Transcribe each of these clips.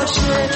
باشه.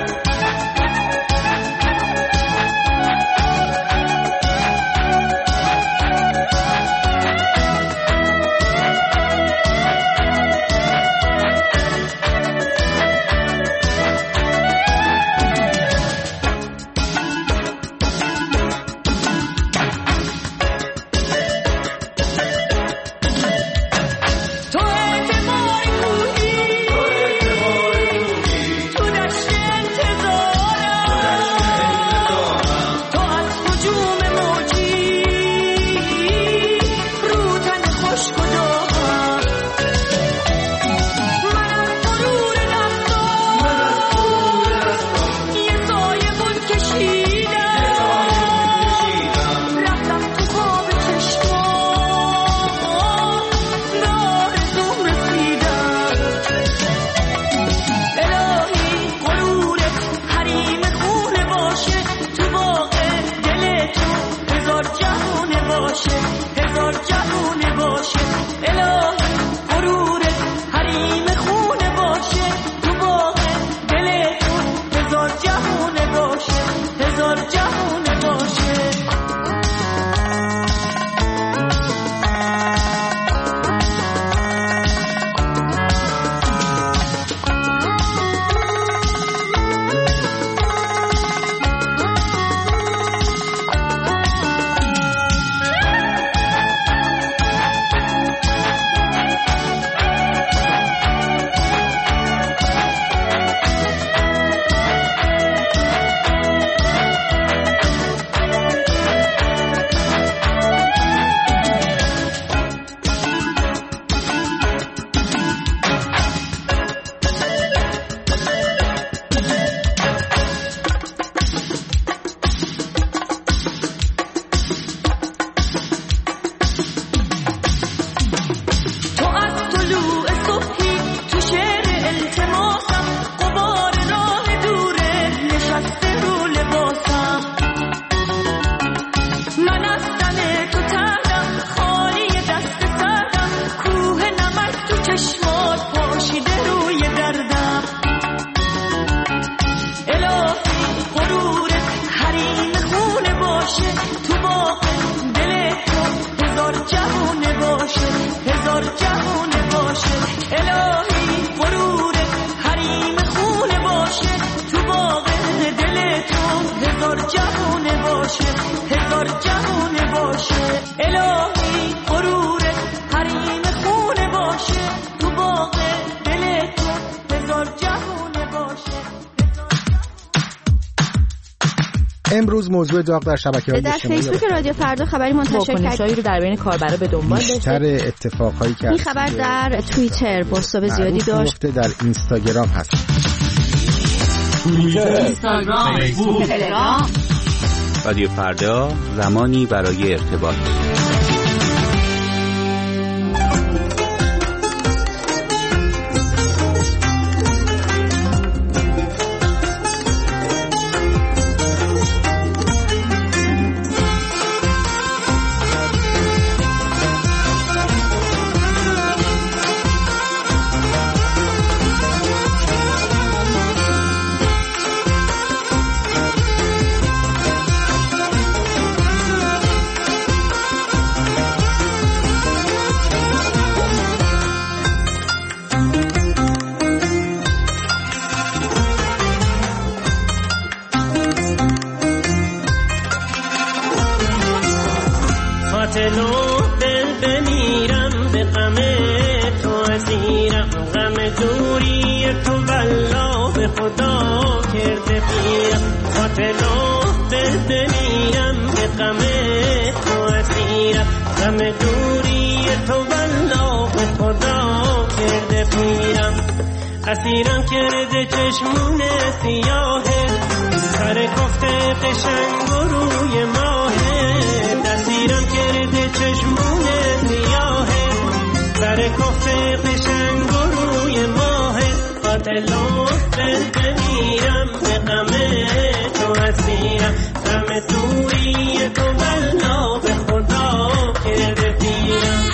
امروز موضوع داغ در شبکه‌های اجتماعی در فیسبوک رادیو فردا خبری منتشر کرد رو در بین کاربرا به دنبال داشته. بیشتر اتفاقایی که این خبر در توییتر پست زیادی داشت، در اینستاگرام هست. اینستاگرام، فیسبوک، تلگرام. رادیو فردا، زمانی برای ارتباط. اسیرم کرده چشمون سیاهه، سر گفته قشنگ و روی ماهه. اسیرم کرده چشمون سیاهه، سر گفته قشنگ و روی ماهه. قاتلو بمیرم به غمه تو اسیرم، غم دوری تو بلا به خدا کرده پیرم.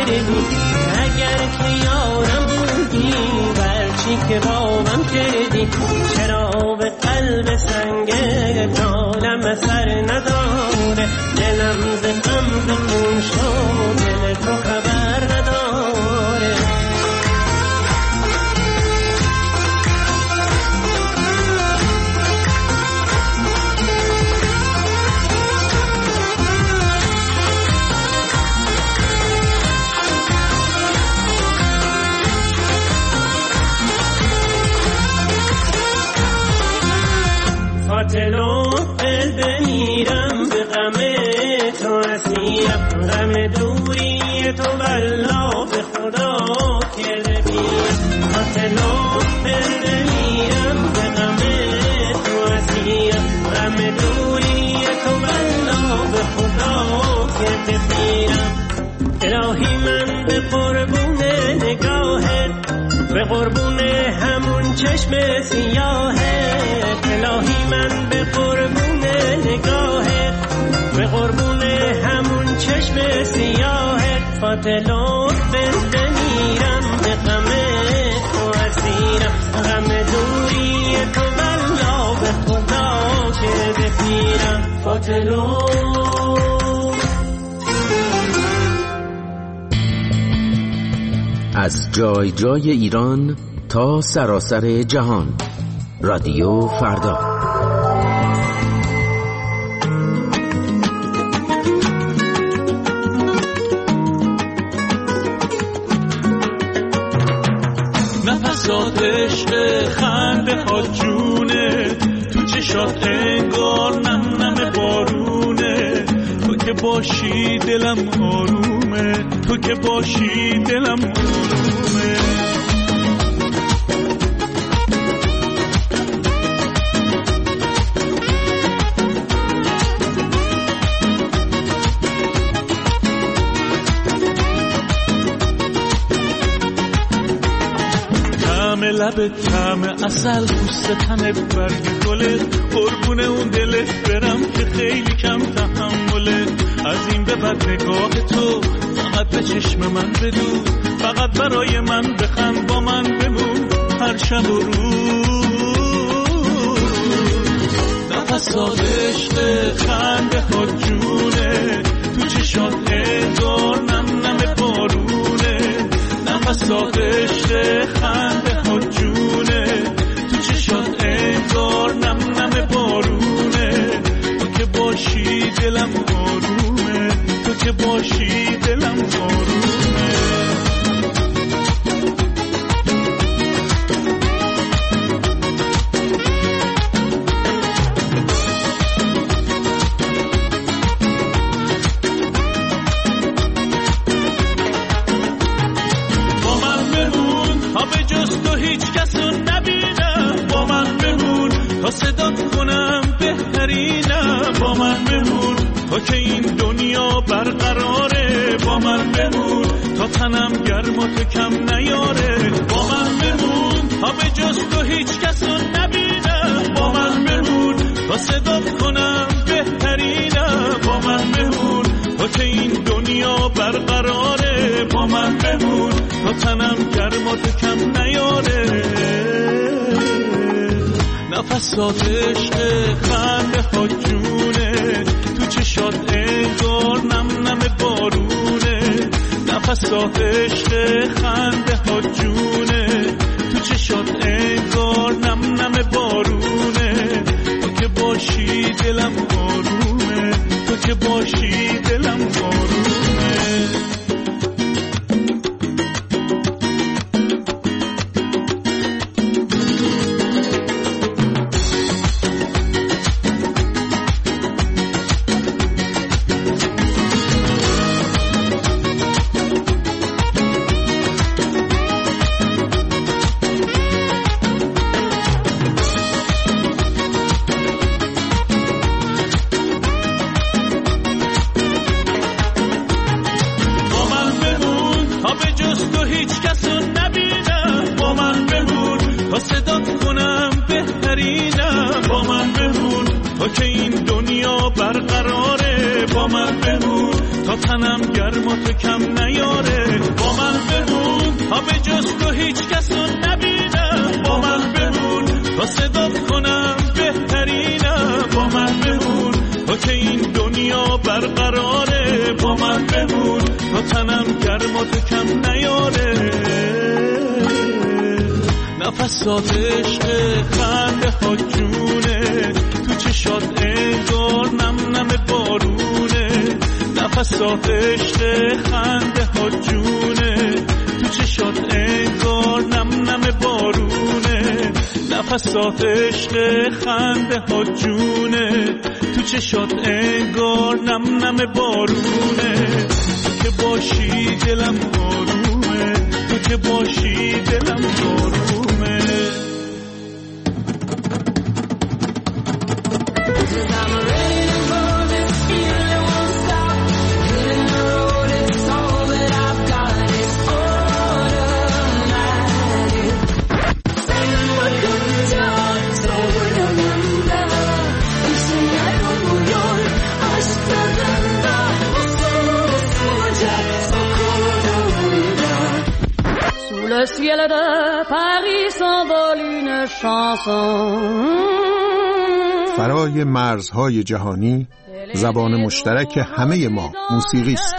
کردی، اگر که یارم بودی برچی که بابم کردی. چرا به قلب سنگه جالم اثر نداره، دلم ز غم ز خون شد، دل تو خبر نداره. فاطلو دل بمیرم به غم تو اسیرم، غم دوری تو والله به خدا کرده بیم. فاطلو دل بمیرم به غم تو اسیرم، غم دوری تو والله به خدا کرده بیم. الهی من به قربون نگاهت، به قربون همون چشم سیاهت. الهی من به قربون نگاهت، به قربون همون چشم سیاهت. فاطلو بنده میرم به غم تو اسیرم، غم دوری تو والله به خدا که بپیرم. فاطلو از جای جای ایران تا سراسر جهان، رادیو فردا. نفسات عشق خنده ها جونه، تو چشات انگار نم نم بارونه. تو که باشی دلم آرومه، تو که باشی دلم آرومه. لبت طعم عسل، پوست تنت برگ گله، قربون اون دلت برم که خیلی کم تحمله. از این به بعد نگاه تو فقط به چشم من بدو، فقط برای من بخند، با من بمون هر شب و روز. نفسات عشق خنده ها جونه، تو چشات انگار نم نم بارونه. نفسات عشق خنده ها جونه، تو چشات انگار نم نم بارونه. تو که باشی دلم آرومه، تو که باشی دلم آرومه. تا صدات کنم بهترینم، با من بمون تا که این دنیا برقراره. با من بمون تا تنم گرم و تو کم نیاره. با من بمون تا به جز تو هیچ کس رو نبینم. با من بمون تا صدات کنم بهترینم. با من بمون تا که این دنیا برقراره. با من بمون تا تنم گرم و تو کم نیاره. نفسات عشق خنده ها جونه، تو چشات انگار نم نم بارونه. نفسات عشق خنده ها جونه، تو چشات انگار نم نم بارونه. تو که باشی دلم آرومه، تو که باشی دلم آرومه. تا تنم گرم و تو کم نیاره. با من بمون تا به جز تو هیچ کسو نبینم. با من بمون تا صدات کنم بهترینم. با من بمون تا که این دنیا برقراره. با من بمون تا تنم گرم و تو کم نیاره. نفسات عشق خنده ها جونه، تو چشات انگار نم نم بارونه. نفسات عشق خنده ها جونه، تو چشات انگار نم نم بارونه. نفسات عشق خنده ها جونه، تو چشات انگار نم نم بارونه. تو که باشی دلم آرومه، تو که باشی دلم آرومه. Le ciel de Paris s'envole une chanson. فرای مرزهای جهانی، زبان مشترک همه ما موسیقی است.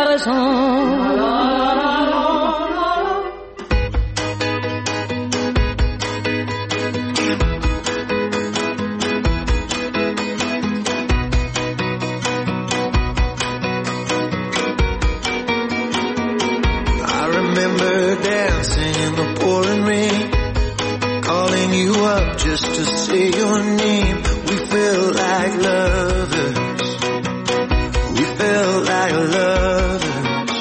Just to say your name, we felt like lovers. We felt like lovers.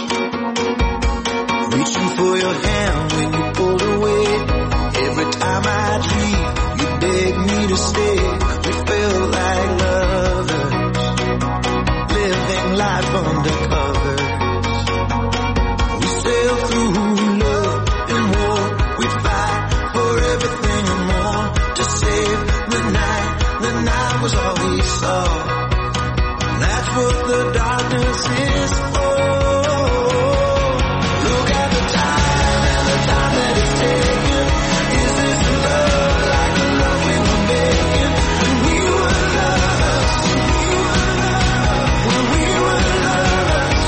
Reaching for your hand when you pulled away. Every time I leave, you begged me to stay. We felt like lovers, living life undercover. We sailed through love and war. We fight for everything and more. The night was all we saw. That's what the darkness is for. Look at the time and the time that it's taken. Is this love like the love we were making when we were lovers? When we were lovers.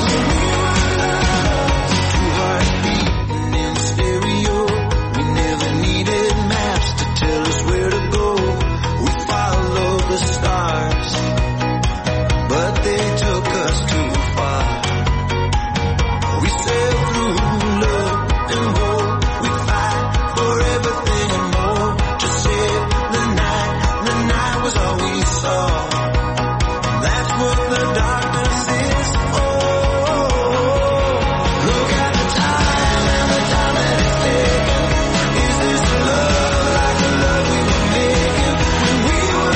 Two hearts beating in stereo. We never needed maps to tell us where to go. The stars, but they took us too far. We sailed through love and hope. We fight for everything and more to save the night. The night was all we saw. That's what the darkness is for. Look at the time and the time that it's taken. Is this love like the love we were making when we were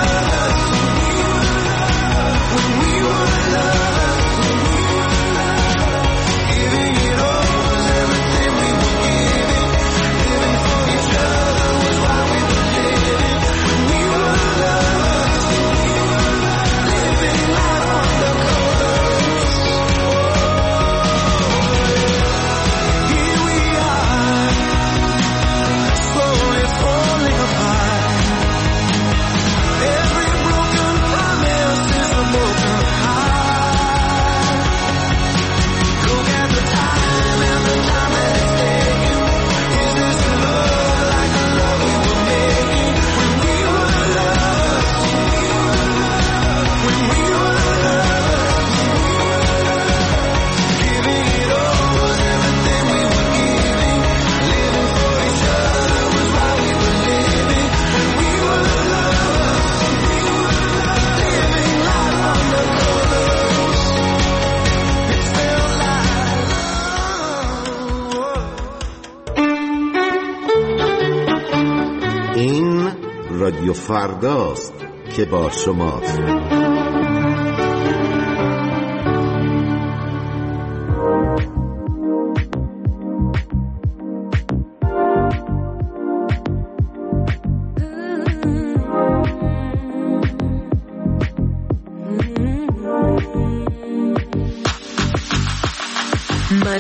رادیو فرداست که با شماست.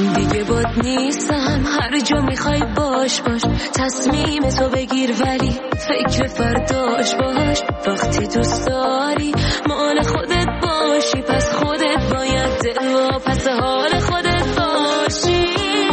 من دیگه باد نیستم، هر جا میخوای باش تصمیم تو بگیر ولی فکر فرداش باش. وقتی دوست داری مال خودت باشی، پس خودت باید دل و پس حال خودت باشی.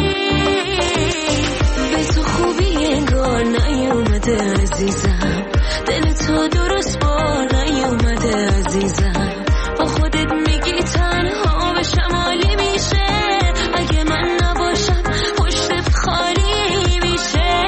به تو خوبی انگار نیومده عزیزم، دل تو درست بار نیومده عزیزم. با خودت میگی تنها به شمالی میشه، اگه من نباشم پشتت خالی میشه.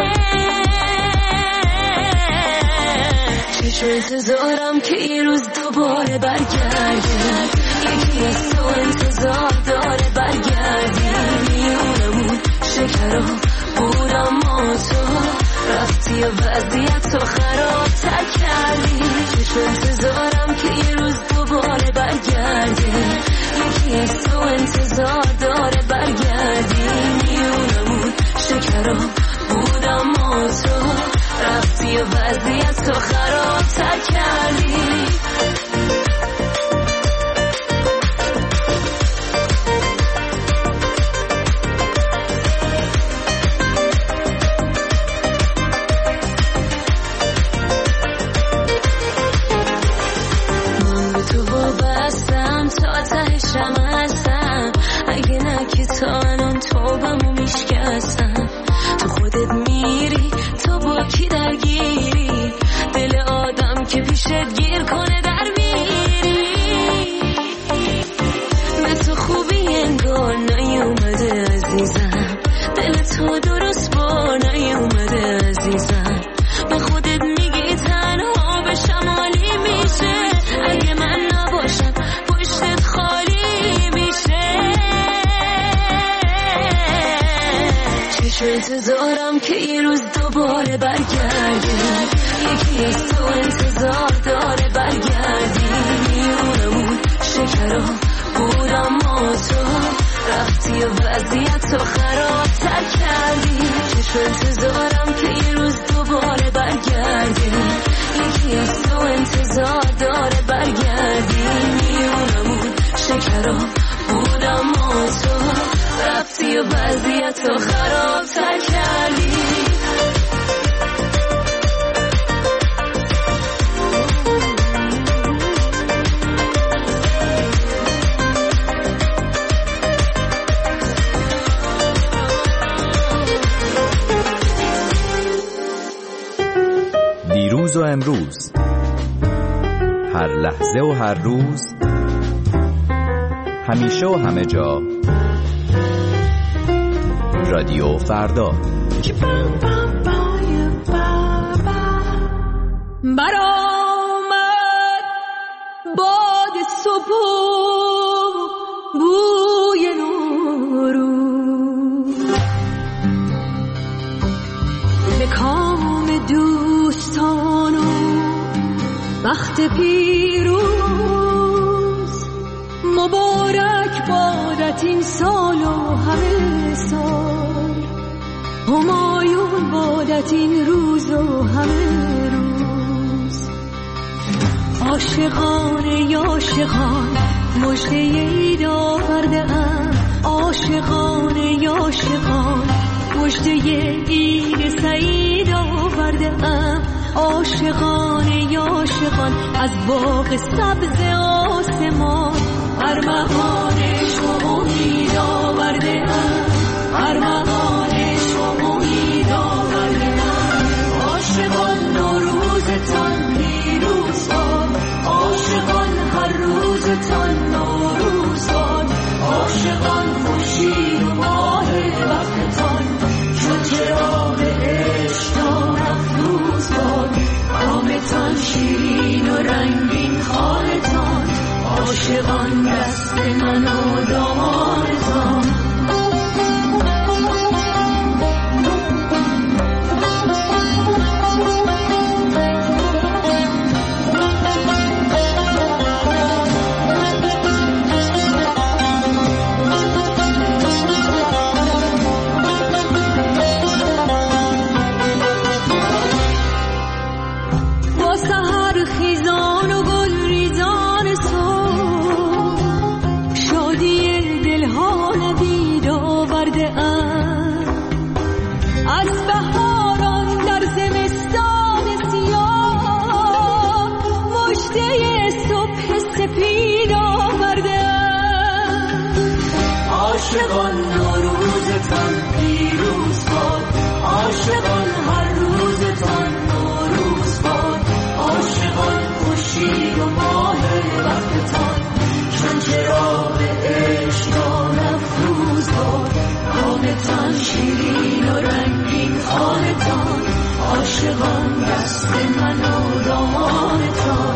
چشم انتظارم که یه روز دوباره برگردی، یکی از تو انتظار داره برگردی. میونمون شکرا بود اما تو رفتی و وضعیت تو خراب تر کردی. چشم انتظارم که یه روز دوباره برگردی، یکی از تو انتظار داره برگردی. میونمون شکرا بود اما تو رفتی و وضعیت تو خراب تر کردی. اگه نه که تا الان توبمو میشکستم. تو خودت میری تو با کی درگیری، دل آدم که پیشت گیر کنه در میری. به تو خوبی انگار نیومده عزیزم، دل تو درست بار نیومده عزیزم. به خودت میگی تنها به شمالی میشه، اگه من نباشم پشتت خالی میشه. چشم انتظارم که یه روز دوباره برگردی، یکی از تو انتظار داره برگردی. میونمون شکرا بود اما تو رفتی و وضعیت تو خراب تر کردی. چشم انتظارم که یه روز دوباره برگردی، یکی از تو انتظار داره برگردی. میونمون شکرا بود اما تو رفتی و وضعیت تو خراب تر کردی. دیروز و امروز، هر لحظه و هر روز، همیشه و همه جا، رادیو فردا. برآمد باد صبح بوی نوروز، به کام دوستان و وقت پیروز. مبارک بادت این سال و همه سال، همایون بادت این روز و همه روز. عاشقان عاشقان مژده عید آورده ام، عاشقان عاشقان مژده عید سعید آورده ام. عاشقان عاشقان از باغ سبز آسمان، ارمغانش و امید آورده ام، ارمغانش و امید آورده ام. عاشقان نوروزتان پیروز باد، عاشقان هر روزتان نوروز باد. عاشقان خورشید و ماه وقتتان شد چراغ عشق افروز باد. کامتان شیرین و رنگین خالتان، عاشقان دست من و دامانتان. عاشقان دست من و دامان تو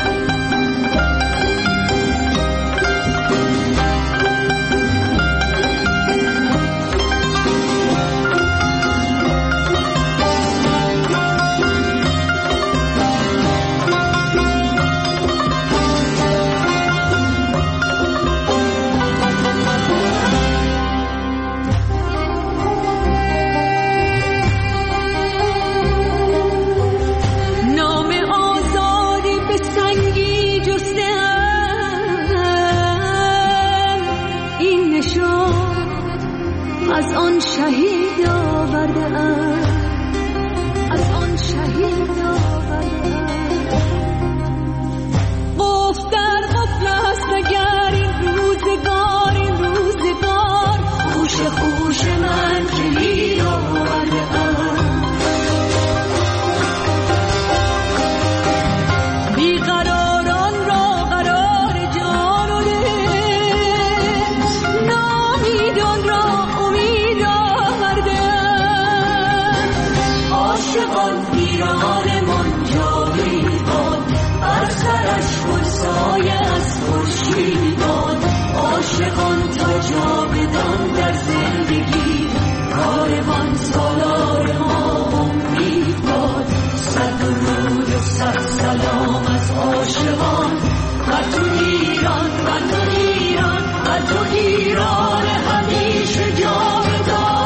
از آن شهید آورده ام از آن شهید آورده ام قفل در قفل است اگر این روزگار خوش خوش من کلید آورده ام بیقراران را قرار جان و دل نامیدان را ایران منجابی باد بر سرش گلسایه از خورشید باد عاشقان تا جاودان در زندگی کاروان سالار ما امید باد صد درود و صد سلام از عاشقان بر تو ایران بر تو ایران بر تو ایران همیشه جاودان.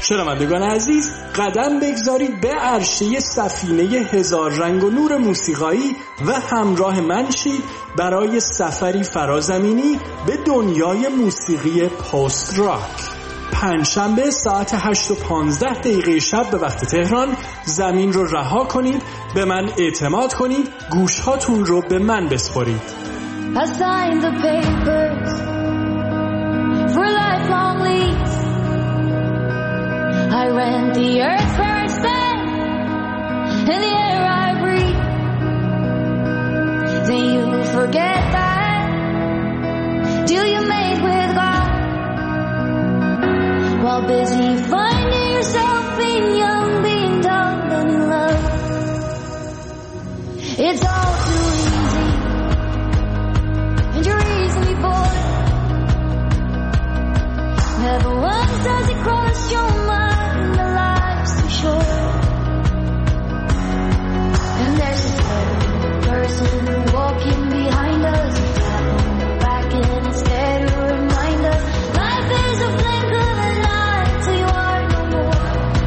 شنوندگان عزیز، قدم بگذارید به عرشه سفینه هزار رنگ و نور موسیقایی و همراه من شید برای سفری فرازمینی به دنیای موسیقی پست راک. پنجشنبه ساعت 8:15 شب به وقت تهران زمین رو رها کنید، به من اعتماد کنید، گوشهاتون رو به من بسپارید. I signed the papers for lifelong lease. I rent the earth where I stand and the air I breathe. Then you forget that deal you made with God, while busy finding yourself being young, being dumb and in love. It's all too easy and you're easily bored. Never once does it cross your mind that life's too short. And there's a third person walking behind us, tap on the back and instead to remind us life is a blink of an eye till you are no more.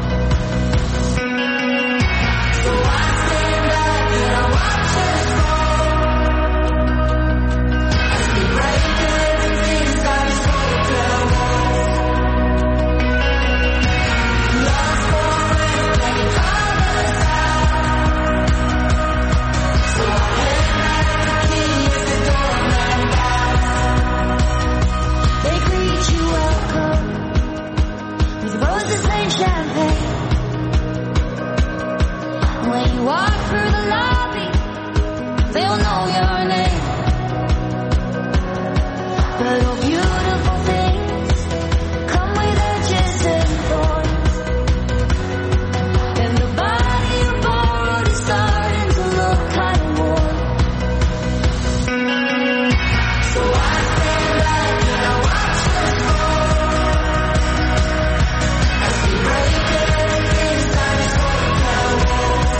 So I stand back and I watch us fall as we break everything inside us hotel walls. Lost forever like a carver's house. So I hand back the key as the doorman bows. They greet you welcome with roses and champagne. When you walk through the lobby, they'll know your name. But all beautiful things come with edges and thorns, and the body you borrowed is starting to look kind of warm. So I stand back and I watch us fall as we break everything inside us hotel walls.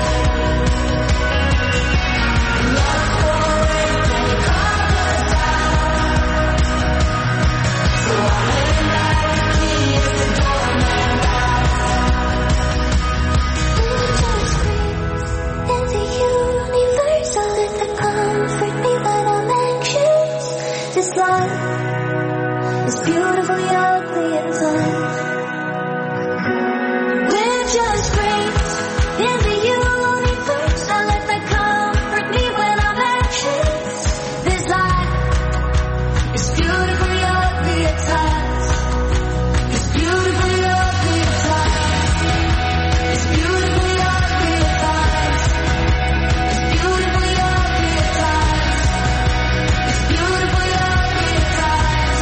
Lost forever and you carved us out. So I hand back the key as the doorman bows. Just breathe into universe. I'll let that comfort me when I'm anxious. This life is beautifully ugly at times. We're just friends in the universe. I let that comfort me when I'm anxious. This life is beautifully ugly at times. It's beautifully ugly at times. It's beautifully ugly at times. It's beautifully ugly at times. It's beautifully ugly at times.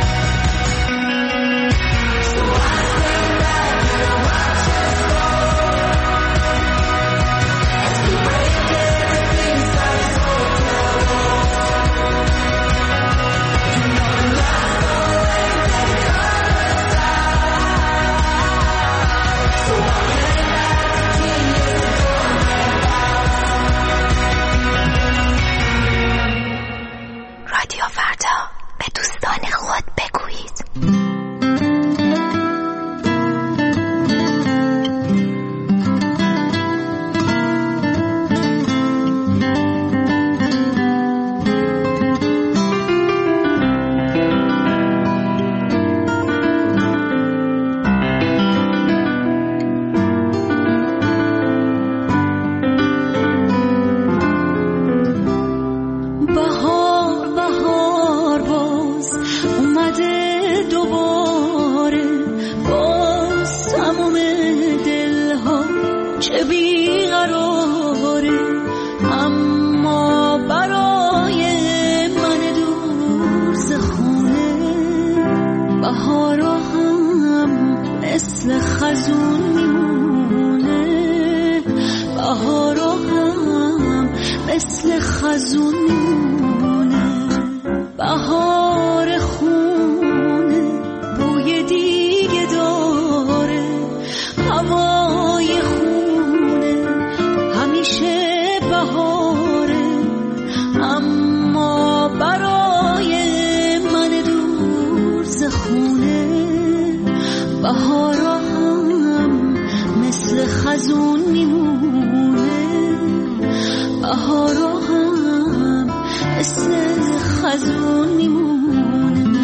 So I stand back and I watch us fall as we break everything inside us hotel walls. You know the last forever that it carved us out. So I hand back the key as the doorman bows. رادیو فردا، به دوستان خود بگویید. بهار بهار باز اومده دوباره، باز تموم دلها چه بیقراره، اما برای من دور ز خونه بهارا هم مثل خزون میمونه، بهارا هم مثل خزون میمونه. بهار خونه بوی دیگه داره، هوای خونه همیشه بهاره، اما برای من دور ز خونه بهارا هم خزون میمونه.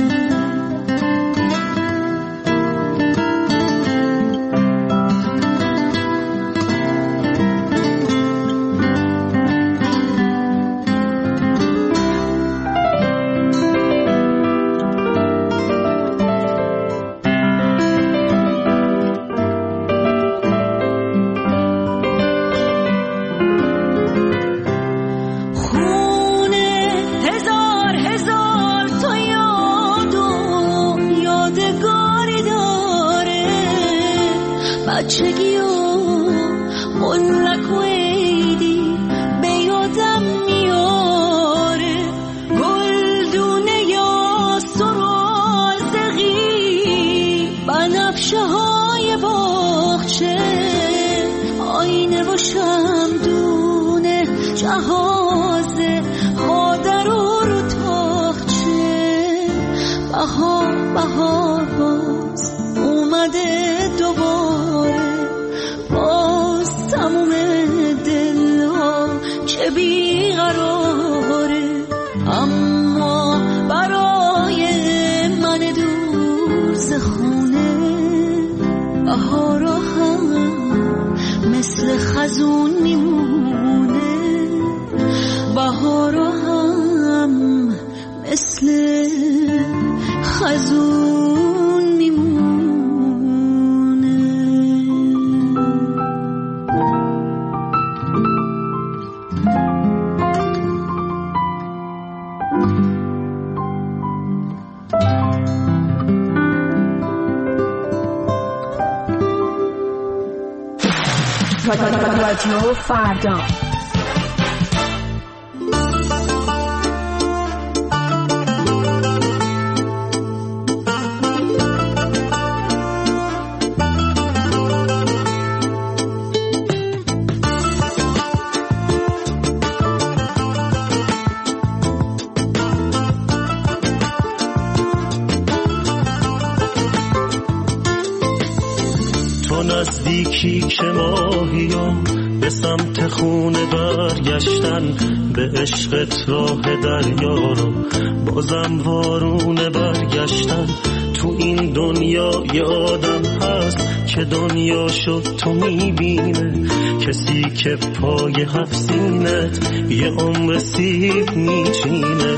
بچگی و ملک و عیدی به یادم میاره، گلدونه یا سرازقی بنفشه های باغچه، آینه و شمدونه جهاز مادر و رو تاخچه. بهار باز اومده دوباره، باز تموم دلها که بیقراره، اما برای من دور ز خونه بهارا هم مثل خزون میمونه، بهارا هم مثل خزون میمونه. رادیو فردا. نزدیکی که ماهیم به سمت خونه برگشتن، به عشقت راه دریا رو بازم وارونه برگشتن. تو این دنیا یه آدم هست که دنیا شد تو میبینه، کسی که پای هفت سینت یه عمر سیب میچینه.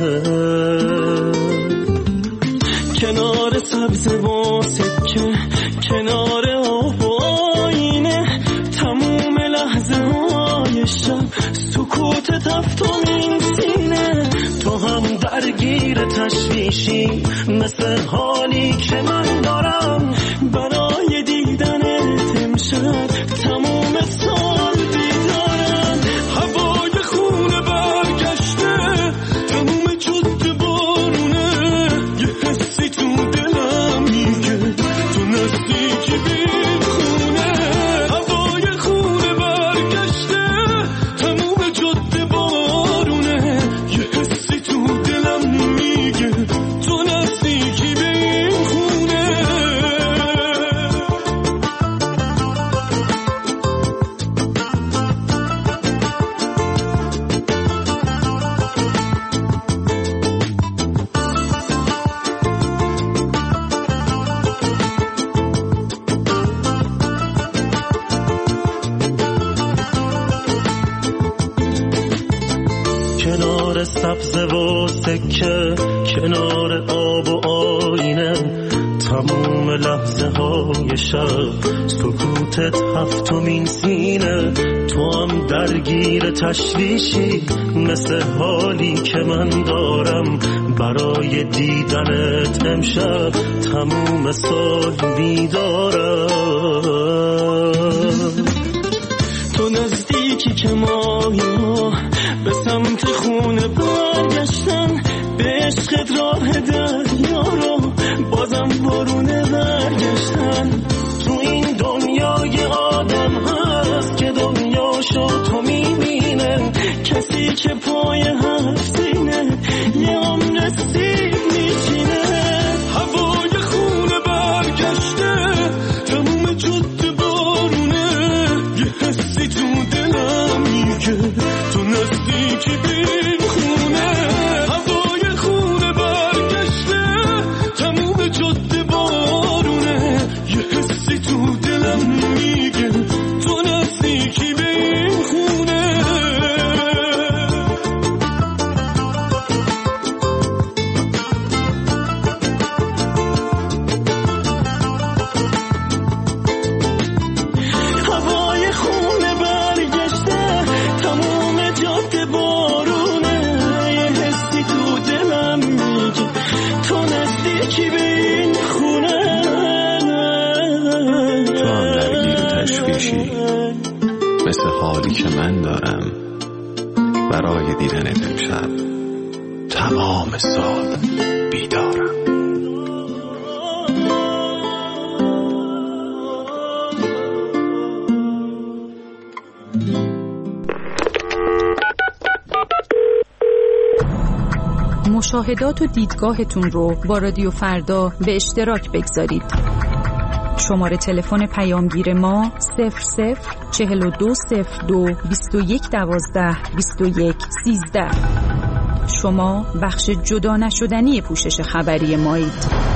کنار سبز و سکه، کنار آب و آینه، تموم لحظه های شب سکوت تفتون سینه. تو هم درگیر تشویشی مثل حالی که من دارم، برای دیدنت امشب تموم سال بیدارم. هوای خونه برگشته، تموم جاده بارونه، یه حسی تو دلم میگه تو نزدیکی بین خونه. هوای خونه برگشته، تموم جاده بارونه، یه حسی تو دلم میگه تو نزدیکی بین خونه. کنار سبز و سکه، کنار آب و آینه، تموم لحظه های شب سکوتت هفتمین سینه. تو هم درگیر تشویشی مثل حالی که من دارم، برای دیدنت امشب تموم سال بیدارم. تو نزدیکی که ماهی به سمت خونه برگشتن، به عشقت راه دریا رو بازم بارونه برگشتن. تو این دنیا یه آدم هست که دنیا شد تو میبینه، کسی که پای هفت سینه یه عمر سیب میچینه. هوای خونه برگشته، تموم جاده بارونه، یه حسی تو دلم میگه تو نزدیکی بین خونه. هوای برای دیدنت امشب تمام سال بیدارم. مشاهدات و دیدگاهتون رو با رادیو فردا به اشتراک بگذارید. شماره تلفن پیامگیر ما 00420221122113. شما بخش جدا نشدنی پوشش خبری مایید.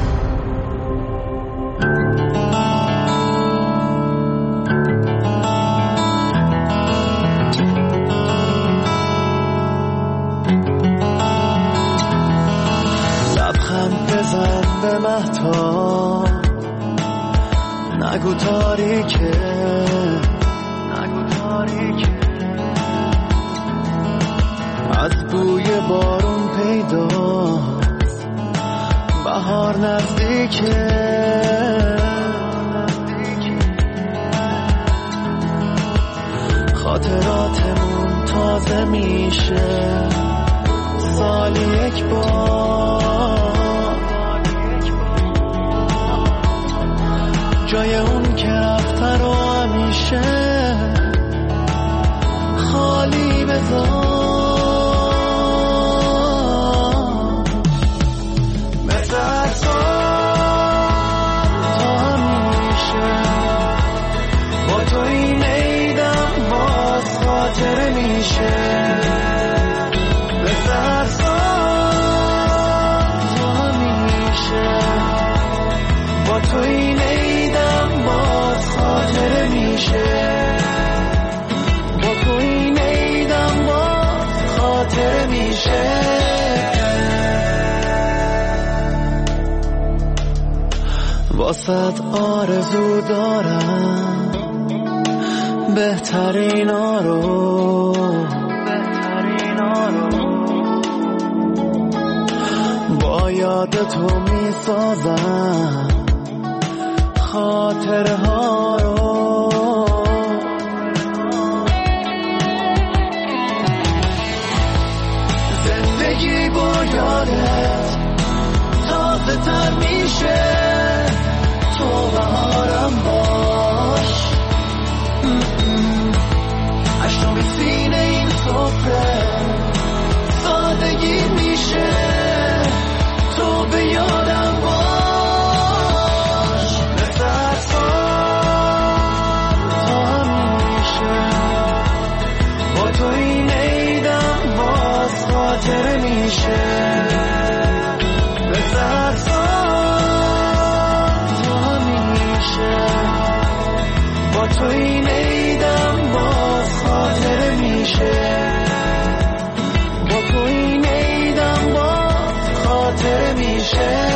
نگو تاریکه از بوی بارون پیداست، بهار نزدیکه، خاطراتمون تازه میشه سالی یک بار، جای اون که رفته رو همیشه خالی بذار. مثل هر سال تا همیشه با تو این عیدم باز خاطره میشه. مثل هر سال تا همیشه با تو این خاطره میشه، با تو این عیدم باز خاطره میشه. واسه آرزو دارم بهترینا رو، با یاد تو میسازم خاطره ها رو. زندگی با یادت تازه تر میشه، تو بهارم باش، اشرام سینه این سفره سادگی میشه، تو به یادم باش. تو این عیدم باز خاطره میشه، مثل هر سال تو همیشه با تو این عیدم باز خاطره میشه، با تو این عیدم باز خاطره میشه.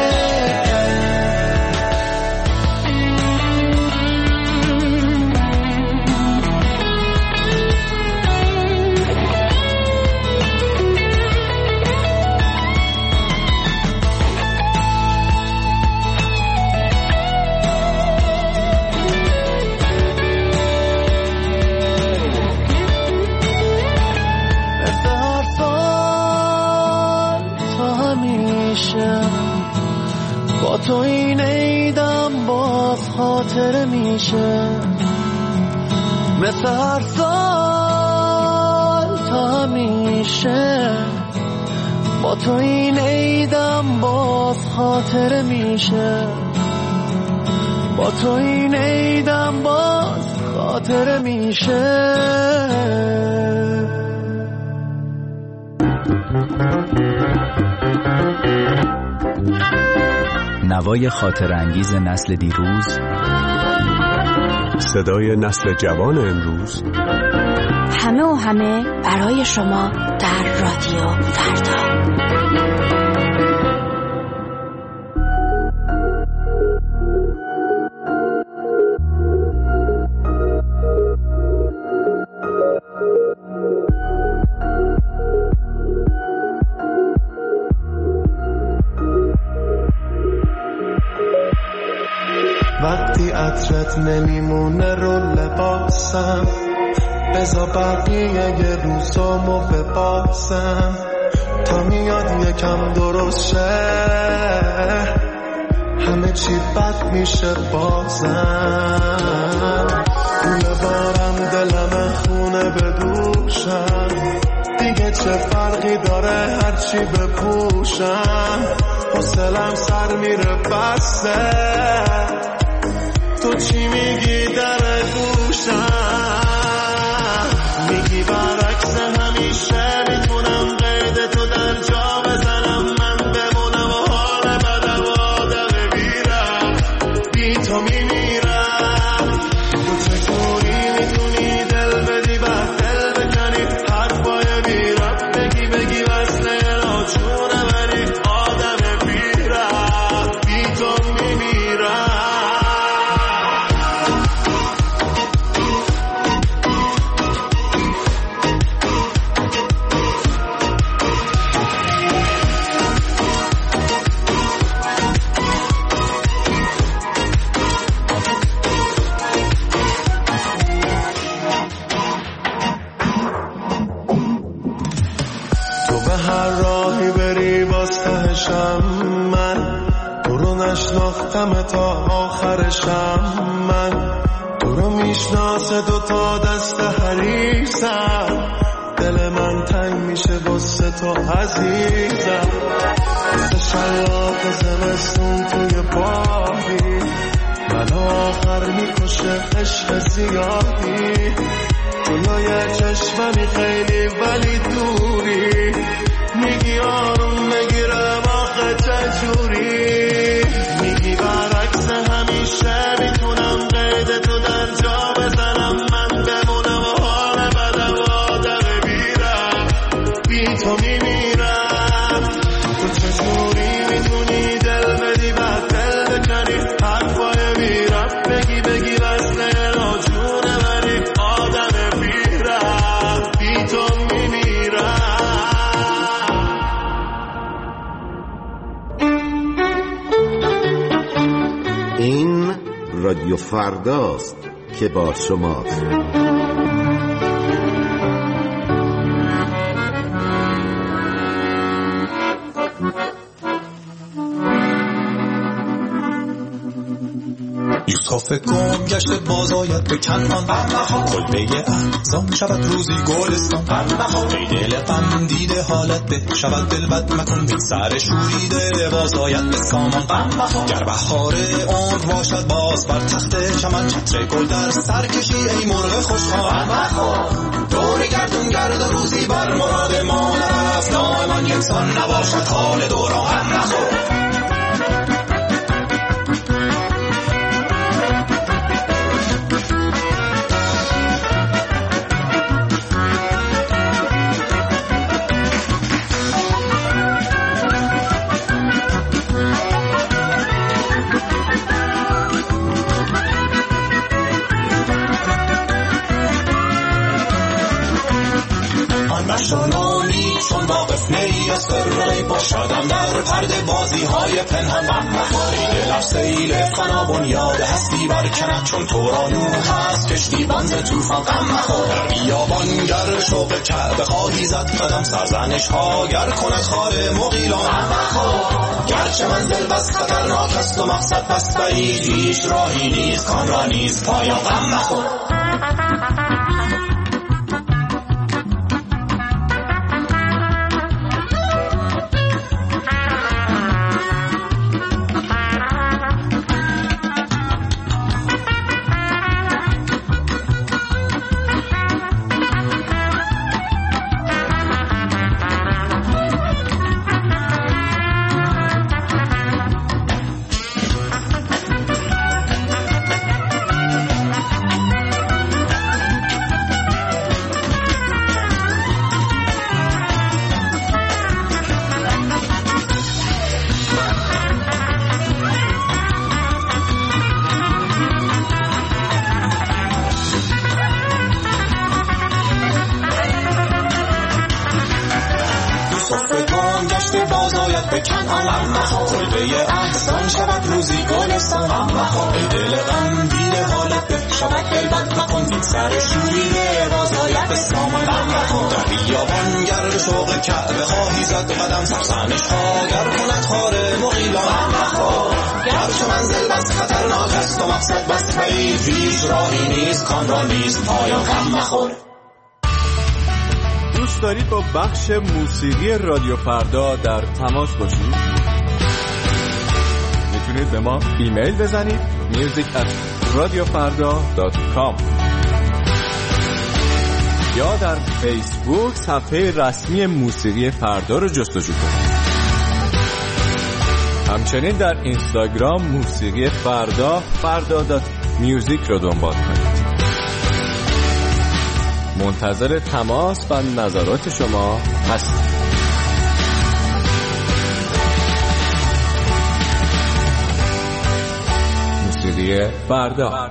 با تو این عیدم باز خاطره میشه، مثل هر سال تا همیشه با تو این عیدم باز خاطره میشه، با تو این عیدم باز خاطره میشه. نوای خاطر انگیز نسل دیروز، صدای نسل جوان امروز، همه و همه برای شما در رادیو فردا. وقتی عطرت نمیمونه رو لباسم، بذار بقیه روزامو بباسم تا میاد یکم درست شه، همه چی بد میشه بازم. گوله بارم دلم خونه بدوشم، دیگه چه فرقی داره هرچی بپوشم. حوصلم سر میره بسته، تو چی میگی در گوشم؟ میگی برعکس همیشه میتونم قید تو در جا بزنم، من بمونم و حال بدم آدم بیرم، بی تو میمیرم. تو چطوری میتونی دل بدی بعد دل بکنی، حرفای بیرم بگی وصله ناچونه ولی آدم بیرم، بی تو میمیرم. هر راهی بری باستهشم، من تو رو نشناختم تا آخرشم، من تو رو میشناسه دوتا دست حریصم، دل من تنگ میشه واسه تو عزیزم. مثل شلاق زمستون توی باقی، من آخر میکشه عشق زیادی. جلوی چشممی خیلی ولی دوری، میگی آروم بگیرم آخه چجوری؟ میگی برعکس همیشه میتونم قید تو در جا بزنم، من بمونم و حال بدم آدم بیرم، بی تو میمیرم. تو چجوری میتونی دل بدی بعد دل بکنی، حرفای بیرم بگی وصله ناجونه ولی آدم بیرم، بی تو میمیرم. این رادیو فرداست که با شماست. یوسف گم گشته بازاید به کنان، کلبه احزان شود روزی گلستان. ای دل غم دیده حالت به شود دل بد مکن، بی سر شوریده بازاید به سامان. گر بهار عمر باشد باز بر تخت چمن، چتر گل در سر کشی ای مرغ خوشحال. دور گردون گرد و روزی بر مراد ما نرفت، دائما یکسان نباشد حال دوران. نشانانی چون واقف نی از سرری باشدم در پرده بازی های پنهان. ای دلم سیل فنا بنیاد هستی برکند، چون تو را نوح هست کشتی بنز توفان. غم مخور در بیابان گر شوق کعبه خواهی زد قدم، سرزنش ها گر کند خار مغیلان. غم مخور گرچه منزل بس خطرناک است و مقصد بس بعید، هیچ راهی نیست کان را نیست پایان. غم مخور بازاید به کنعان کلبه احسان شود روزی گلستان ای دل غمگین حالت به شود دلبند مکن این سر شوریده بازاید به سامان در بیابان گر شوق کعبه خواهی زد قدم سرسنش ها گر کند خاره مغیلان گرچه منزل بس خطرناک است و مقصد بس بعید هیچ راهی نیست کان را نیست پایان غم مخور. دوست دارید با بخش موسیقی رادیو فردا در تماس باشید؟ میتونید به ما ایمیل بزنید music@radiofarda.com یا در فیسبوک صفحه رسمی موسیقی فردا رو جستجو کنید. همچنین در اینستاگرام موسیقی فردا.music رو دنبال کنید. منتظر تماس و نظرات شما هستیم. موسیقی فردا.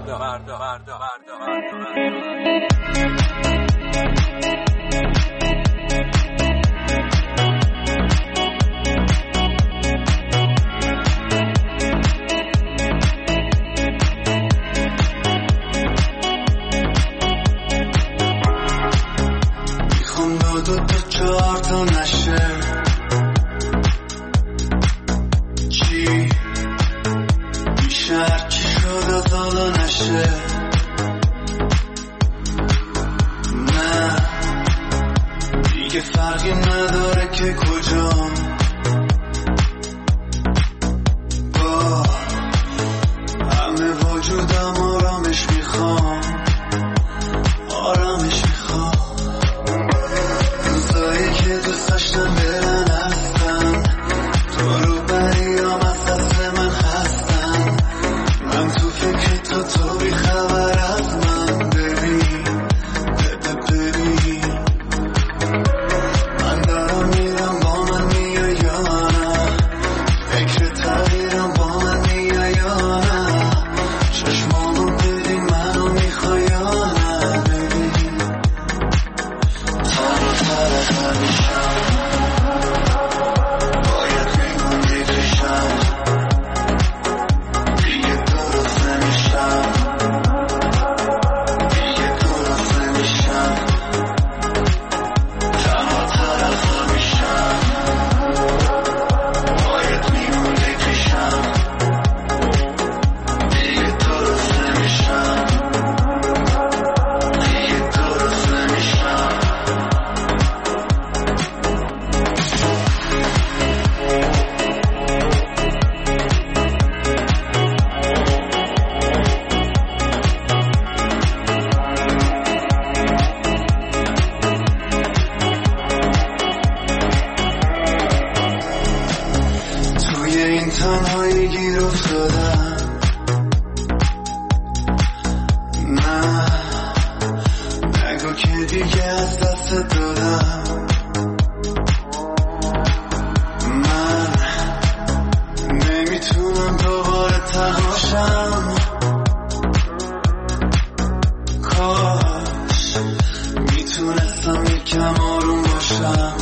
فرقی نداره که کجا با همه وجودم آرامش میخوام روزایی که دوست داشتم برن هستن تو رو بریم از دست من هستن من تو فکر تو بی خبر از من ببین تنهایی گیر افتادم نه نگو که دیگه از دست دادم من نمیتونم دوباره تنهاشم کاش میتونستم یکم آروم باشم